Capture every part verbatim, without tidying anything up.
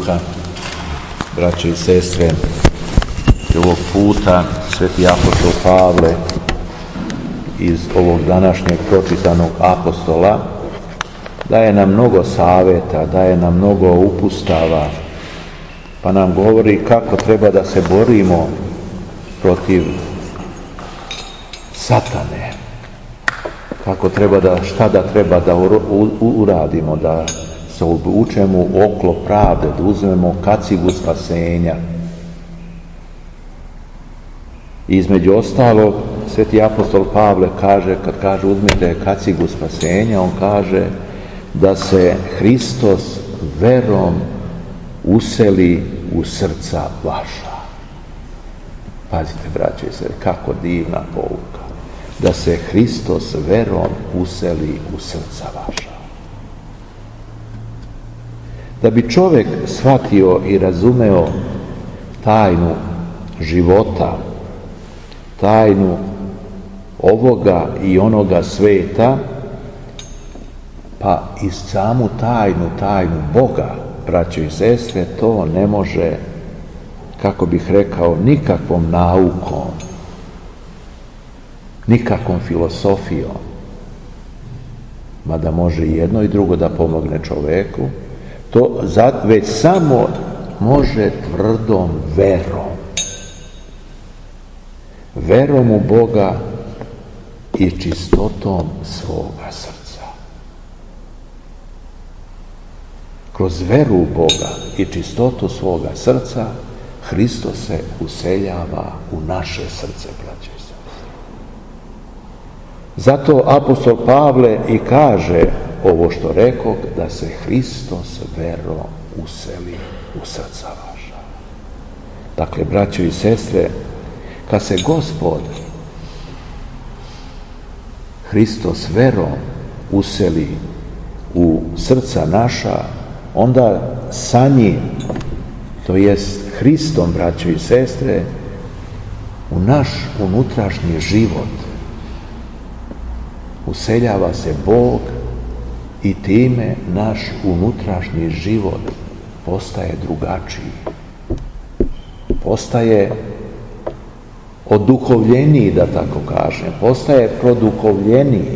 duha, braćo i sestre. I ovog puta sveti apostol Pavle iz ovog današnjeg pročitanog apostola daje nam mnogo savjeta, daje nam mnogo upustava, pa nam govori kako treba da se borimo protiv satane, kako treba da, šta da treba da uradimo, da se obučemo u oklop pravde, da uzmemo kacigu spasenja. I između ostalog, sveti apostol Pavle kaže, kad kaže uzmite kacigu spasenja, on kaže da se Hristos verom useli u srca vaša. Pazite, braćo i sestre, kako divna pouka. Da se Hristos verom useli u srca vaša. Da bi čovjek shvatio i razumeo tajnu života, tajnu ovoga i onoga sveta, pa i samu tajnu, tajnu Boga, braćo i sestre, to ne može, kako bih rekao, nikakvom naukom, nikakvom filosofijom, mada može i jedno i drugo da pomogne čoveku, to već samo može tvrdom verom. Verom u Boga i čistotom svoga srca. Kroz veru u Boga i čistotu svoga srca Hristos se useljava u naše srce, braćo i sestre. Zato apostol Pavle i kaže ovo što rekao, da se Hristos verom useli u srca vaša. Dakle, braćo i sestre, kad se Gospod Hristos verom useli u srca naša, onda sa njim, to jest Hristom, braćo i sestre, u naš unutrašnji život useljava se Bog i time naš unutrašnji život postaje drugačiji. Postaje oduhovljeniji, da tako kažem, postaje produhovljeniji,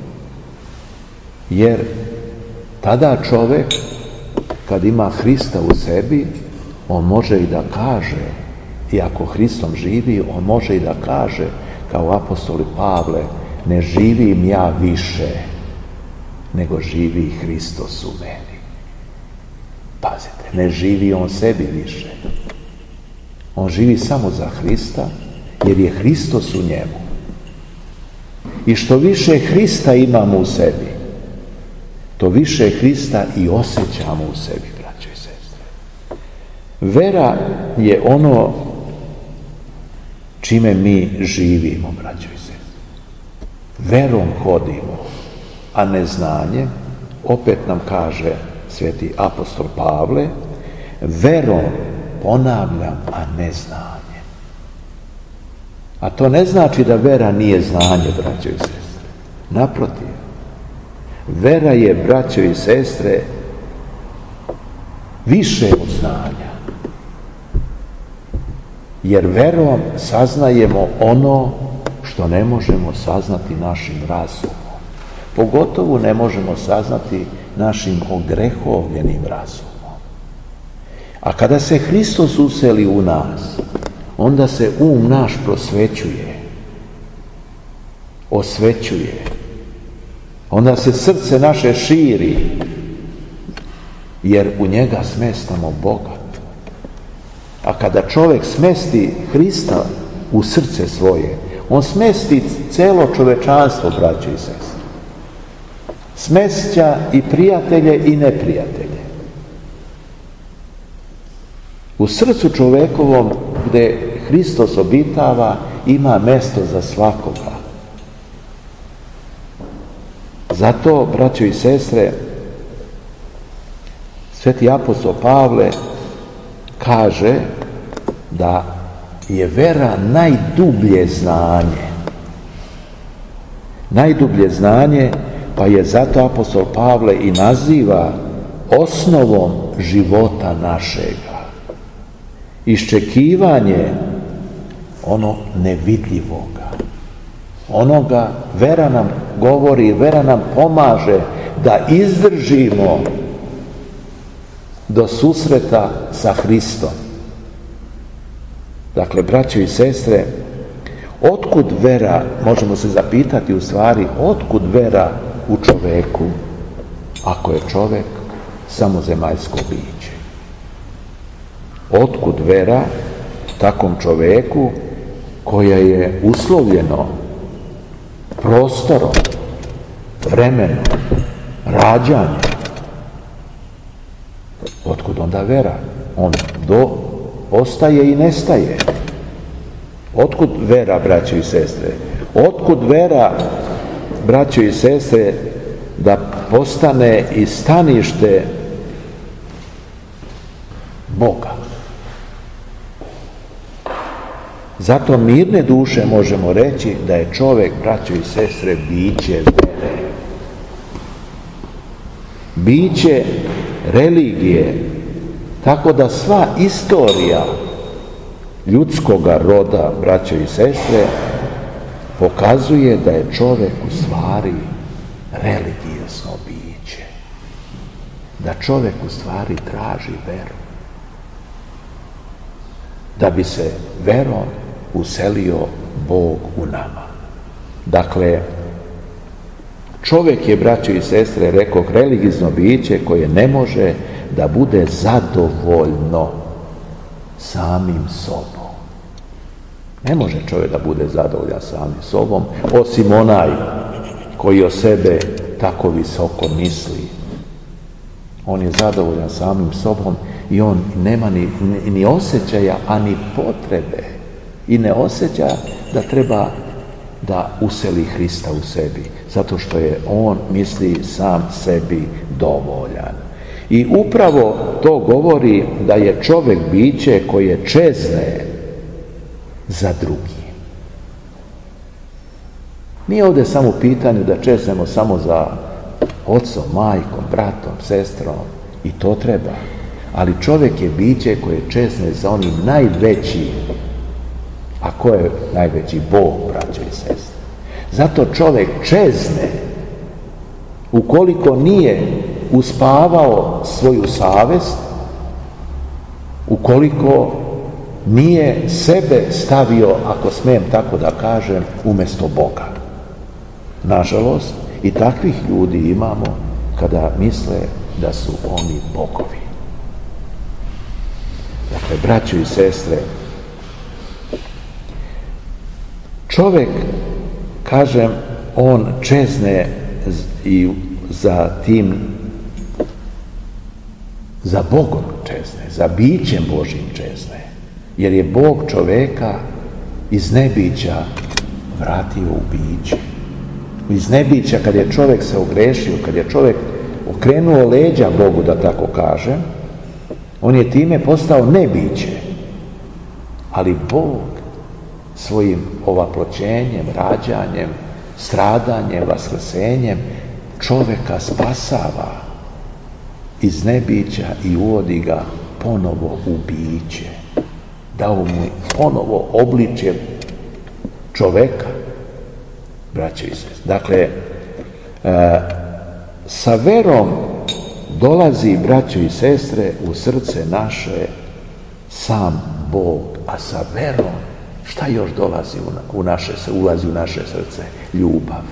jer tada čovjek, kad ima Hrista u sebi, on može i da kaže, i ako Hristom živi, on može i da kaže, kao apostoli Pavle, ne živim ja više, nego živi Hristos u meni. Pazite, ne živi on sebi više. On živi samo za Hrista, jer je Hristos u njemu. I što više Hrista imamo u sebi, to više Hrista i osjećamo u sebi, braćo i sestre. Vera je ono čime mi živimo, braćo i sestre. Verom hodimo, a neznanje, opet nam kaže sveti apostol Pavle, verom, ponavljam, a neznanje. A to ne znači da vera nije znanje, braćo i sestre. Naprotiv, vera je, braćo i sestre, više od znanja. Jer verom saznajemo ono što ne možemo saznati našim razumom. Pogotovo ne možemo saznati našim ogrehovljenim razumom. A kada se Hristos useli u nas, onda se um naš prosvećuje, osvećuje. Onda se srce naše širi, jer u njega smestamo Boga. A kada čovjek smesti Hrista u srce svoje, on smesti celo čovečanstvo, braćo i sestre. Smesća i prijatelje i neprijatelje. U srcu čovekovom, gdje Hristos obitava, ima mjesto za svakoga. Zato, braćo i sestre, sveti apostol Pavle kaže da je vera najdublje znanje. Najdublje znanje, pa je zato apostol Pavle i naziva osnovom života našega. Iščekivanje ono nevidljivoga. Onoga, vera nam govori, vera nam pomaže da izdržimo do susreta sa Hristom. Dakle, braćo i sestre, otkud vera, možemo se zapitati u stvari, otkud vera u čoveku, ako je čovek samo zemaljsko biće? Otkud vera takvom čoveku koja je uslovljeno prostorom, vremenom, rađanjem? Otkud onda vera? On do ostaje i nestaje. Otkud vera, braćo i sestre? Otkud vera, braćo i sestre, da postane i stanište Boga? Zato mirne duše možemo reći da je čovjek, braćo i sestre, biće vere. Biće religije. Tako da sva istorija ljudskoga roda, braćo i sestre, pokazuje da je čovjek u stvari religiozno biće. Da čovjek u stvari traži veru. Da bi se verom uselio Bog u nama. Dakle, čovjek je, braćo i sestre, rekoh, religiozno biće koje ne može da bude zadovoljno samim sobom. Ne može čovjek da bude zadovoljan samim sobom, osim onaj koji o sebe tako visoko misli. On je zadovoljan samim sobom i on nema ni, ni, ni osjećaja, a ni potrebe. I ne osjeća da treba da useli Hrista u sebi, zato što je on, misli, sam sebi dovoljan. I upravo to govori da je čovjek biće koje čezne za drugi. Nije ovdje samo u pitanju da čeznemo samo za ocom, majkom, bratom, sestrom, i to treba. Ali čovjek je biće koje čezne za onim najvećim. A ko je najveći? Bog, braćo i sestre. Zato čovjek čezne ukoliko nije uspavao svoju savest, ukoliko nije sebe stavio, ako smijem tako da kažem, umjesto Boga. Nažalost, i takvih ljudi imamo kada misle da su oni bogovi. Dakle, braćo i sestre, čovjek, kažem, on čezne i za tim, za Bogom čezne, za bićem Božim čezne, jer je Bog čoveka iz nebića vratio u biće. Iz nebića, kad je čovjek se ogrešio, kad je čovjek okrenuo leđa Bogu, da tako kažem, on je time postao nebiće. Ali Bog svojim ovaploćenjem, rađanjem, stradanjem, vaskrsenjem čovjeka spasava iz nebića i uvodi ga ponovo u biće. Dao mu ponovo obličje čoveka, braće i sestre. Dakle, e, sa verom dolazi, braćo i sestre, u srce naše sam Bog, a sa verom šta još dolazi u naše, ulazi u naše srce? Ljubav.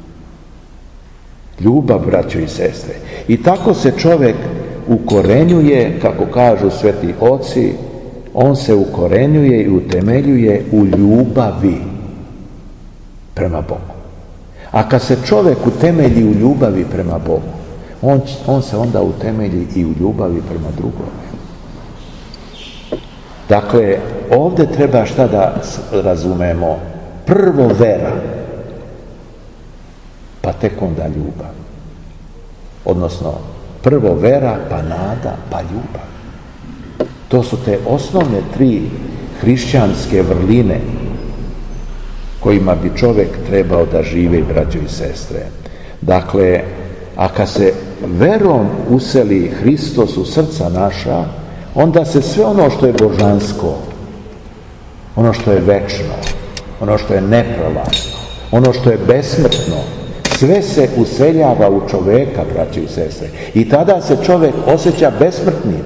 Ljubav, braćo i sestre. I tako se čovjek ukorenjuje, kako kažu sveti oci, on se ukorenjuje i utemeljuje u ljubavi prema Bogu. A kad se čovjek utemelji u ljubavi prema Bogu, on, on se onda utemelji i u ljubavi prema drugome. Dakle, ovdje treba šta da razumemo? Prvo vera, pa tek onda ljubav. Odnosno, prvo vera, pa nada, pa ljubav. To su te osnovne tri hrišćanske vrline kojima bi čovjek trebao da žive, braćo i sestre. Dakle, a kad se verom useli Hristos u srca naša, onda se sve ono što je božansko, ono što je večno, ono što je neprolazno, ono što je besmrtno, sve se useljava u čoveka, braćo i sestre. I tada se čovjek osjeća besmrtnim.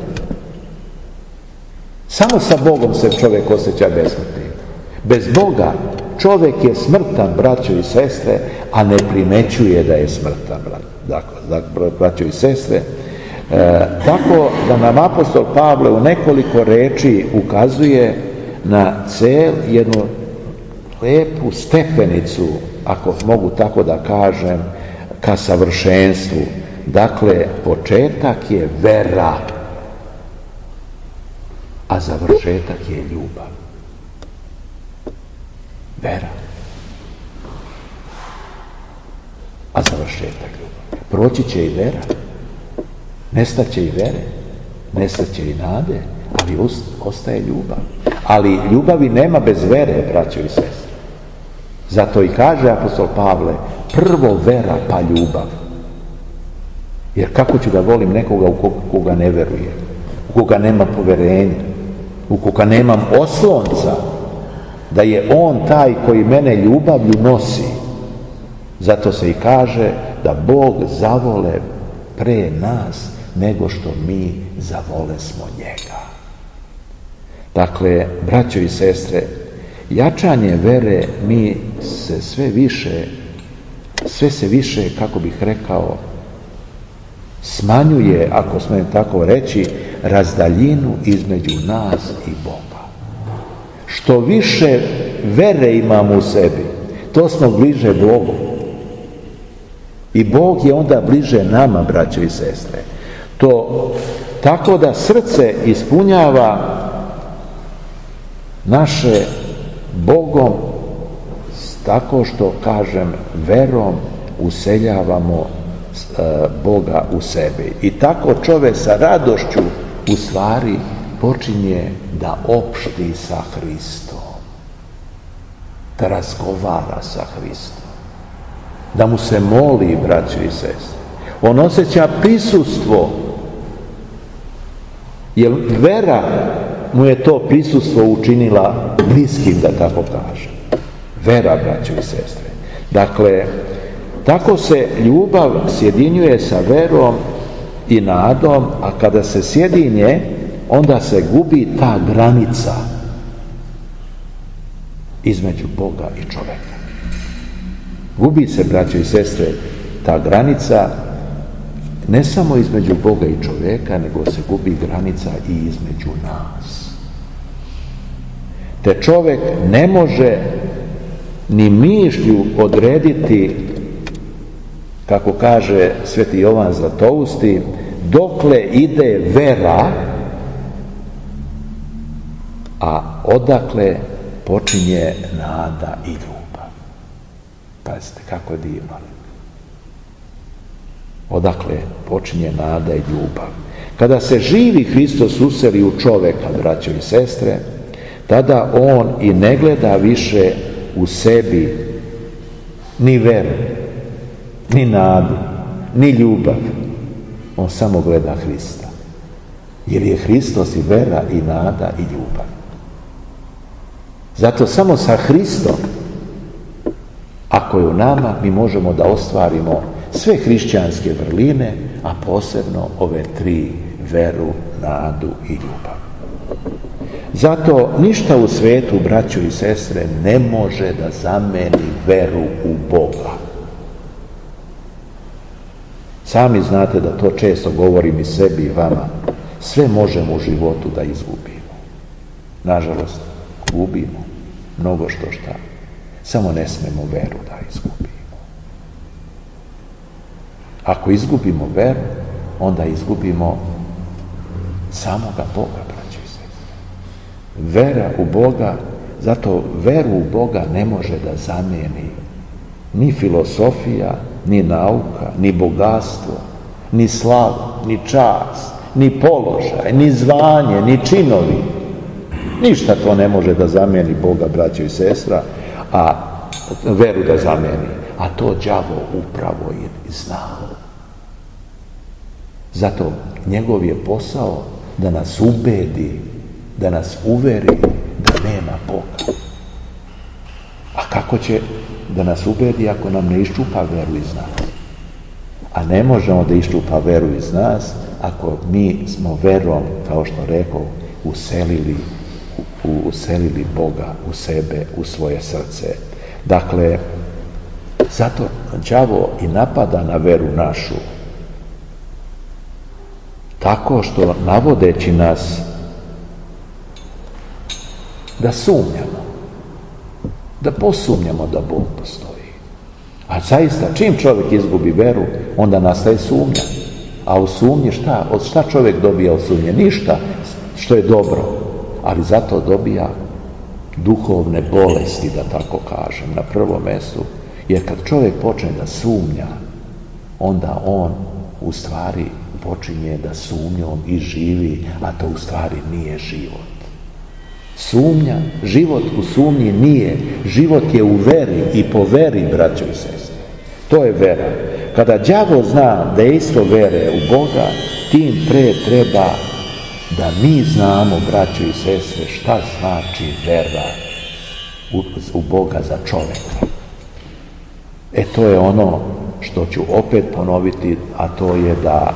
Samo sa Bogom se čovjek osjeća besmrtnim. Bez Boga čovjek je smrtan, braćo i sestre, a ne primećuje da je smrtan, dakle, braćo i sestre. E, tako da nam apostol Pavle u nekoliko reči ukazuje na cel jednu lepu stepenicu, ako mogu tako da kažem, ka savršenstvu. Dakle, početak je vera, a završetak je ljubav. Vera, a završetak ljubav. Proći će i vera, nestaće i vere, nestaće i nade, ali ostaje ljubav. Ali ljubavi nema bez vere, braćo i sestre. Zato i kaže apostol Pavle, prvo vera pa ljubav. Jer kako ću da volim nekoga u koga ne veruje, u koga nema poverenja, u koga nemam oslonca, da je on taj koji mene ljubavlju nosi. Zato se i kaže da Bog zavole pre nas nego što mi zavole smo njega. Dakle, braćo i sestre, jačanje vere mi se sve više, sve se više, kako bih rekao, smanjuje, ako smijem tako reći, razdaljinu između nas i Boga. Što više vere imamo u sebi, to smo bliže Bogu. I Bog je onda bliže nama, braćo i sestre. To tako da srce ispunjava naše Bogom tako što, kažem, verom useljavamo Boga u sebi. I tako čovjek sa radošću u stvari počinje da opšti sa Hristom, da razgovara sa Hristom, da mu se moli, braćo i sestre. On osjeća prisustvo, jer vera mu je to prisustvo učinila bliskim, da tako kažem. Vera, braćo i sestre. Dakle, tako se ljubav sjedinjuje sa verom i nadom, a kada se sjedinje, onda se gubi ta granica između Boga i čoveka. Gubi se, braćo i sestre, ta granica ne samo između Boga i čoveka, nego se gubi granica i između nas. Te čovek ne može ni mišlju odrediti, kako kaže sveti Jovan Zlatousti, dokle ide vera, a odakle počinje nada i ljubav. Pazite, kako je divno. Odakle počinje nada i ljubav. Kada se živi Hristos useli u čoveka, braćo i sestre, tada on i ne gleda više u sebi ni veru, ni nadu, ni ljubav. On samo gleda Hrista. Jer je Hristos i vera, i nada, i ljubav. Zato samo sa Hristom, ako je u nama, mi možemo da ostvarimo sve hrišćanske vrline, a posebno ove tri: veru, nadu i ljubav. Zato ništa u svetu, braćo i sestre, ne može da zameni veru u Boga. Sami znate da to često govorim i sebi i vama. Sve možemo u životu da izgubimo. Nažalost, gubimo mnogo što šta. Samo ne smemo veru da izgubimo. Ako izgubimo veru, onda izgubimo samoga Boga, braćo i sestre. Vera u Boga, zato veru u Boga ne može da zamijeni ni filosofija, ni nauka, ni bogatstvo, ni slava, ni čast, ni položaj, ni zvanje, ni činovi. Ništa to ne može da zamijeni Boga, braćo i sestra, a veru da zamijeni. A to đavo upravo i zna. Zato njegov je posao da nas ubedi, da nas uveri da nema Boga. A kako će da nas ubedi ako nam ne iščupa veru iz nas? A ne možemo da iščupa veru iz nas ako mi smo verom, kao što rekao, uselili, u, uselili Boga u sebe, u svoje srce. Dakle, zato đavo i napada na veru našu, tako što navodeći nas da sumnjamo, da posumnjamo da Bog postoji. A zaista, čim čovjek izgubi veru, onda nastaje sumnja. A u sumnji šta? Od šta čovjek dobija od sumnje? Ništa što je dobro. Ali zato dobija duhovne bolesti, da tako kažem, na prvom mjestu. Jer kad čovjek počne da sumnja, onda on u stvari počinje da sumnjom i živi, a to u stvari nije život. Sumnja, život u sumnji nije. Život je u veri i po veri, braćo i sestre. To je vera. Kada đavo zna dejstvo vere u Boga, tim pre treba da mi znamo, braćo i sestre, šta znači vera u, u Boga za čovjeka. E to je ono što ću opet ponoviti, a to je da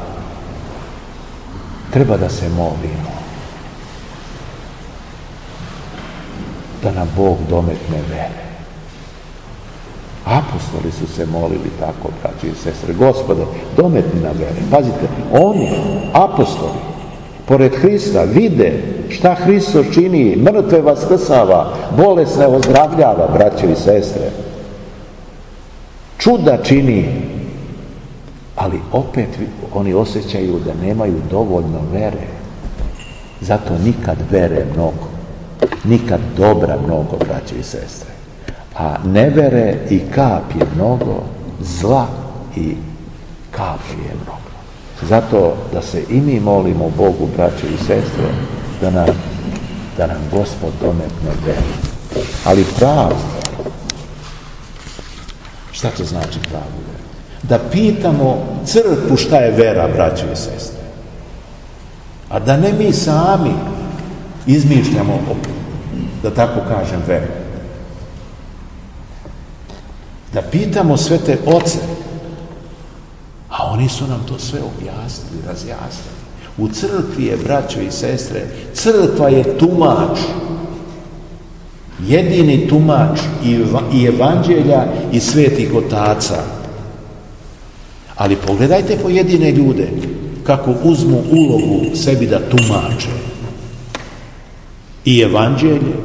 treba da se molimo da nam Bog dometne vere. Apostoli su se molili tako, braći i sestre. Gospode, dometni nam vere. Pazite, oni, apostoli, pored Hrista, vide šta Hristos čini, mrtve vaskrsava, bolesne ozdravljava, braći i sestre. Čuda čini, ali opet oni osjećaju da nemaju dovoljno vere. Zato nikad vere mnogo. Nikad dobra mnogo, braće i sestre. A nevere i kap je mnogo, zla i kap je mnogo. Zato da se i mi molimo Bogu, braće i sestre, da nam, da nam Gospod dometne veru. Ali pravu. Šta to znači pravu veru? Da pitamo crkvu šta je vera, braće i sestre. A da ne mi sami izmišljamo, da tako kažem, veru. Da pitamo sve te oce, a oni su nam to sve objasnili, razjasnili. U crkvi je, braćo i sestre, crkva je tumač, jedini tumač i evanđelja i svetih otaca. Ali pogledajte pojedine ljude kako uzmu ulogu sebi da tumače i evanđelje,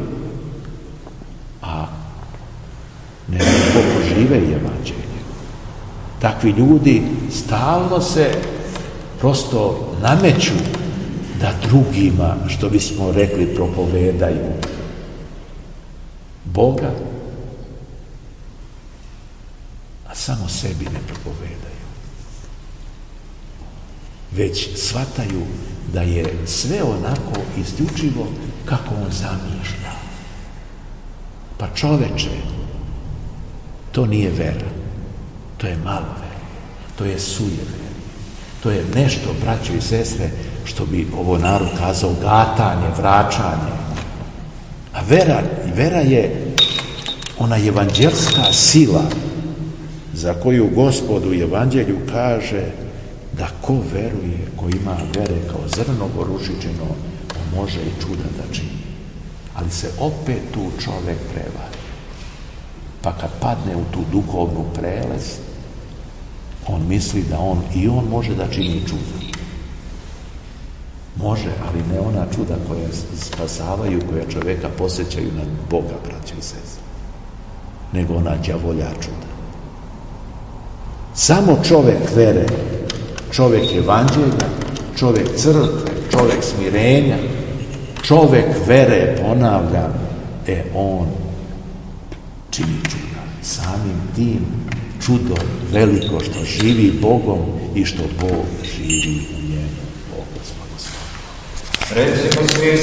a ne koliko žive i evanđelje. Takvi ljudi stalno se prosto nameću da drugima, što bismo rekli, propovedaju Boga, a samo sebi ne propovedaju. Već shvataju da je sve onako isključivo kako on zamišlja. Pa čoveče, to nije vera. To je malo vera. To je sujeverje. To je nešto, braćo i sestre, što bi ovo narod kazao gatanje, vraćanje. A vera, vera je ona evanđelska sila za koju Gospod u evanđelju kaže da ko veruje, ko ima vere kao zrno gorušičino, on može i čuda da čini. Ali se opet tu čovek prevari. Pa kad padne u tu duhovnu prelest, on misli da on i on može da čini čuda. Može, ali ne ona čuda koja spasavaju, koja čoveka posjećaju na Boga, braće i sestre, nego ona đavolja čuda. Samo čovek vere, čovek evanđelja, čovek crkve, čovek smirenja, čovek vere, ponavljam, e on čini čuda. Samim tim čudo veliko što živi Bogom i što Bog živi u njemu. Bog gospod.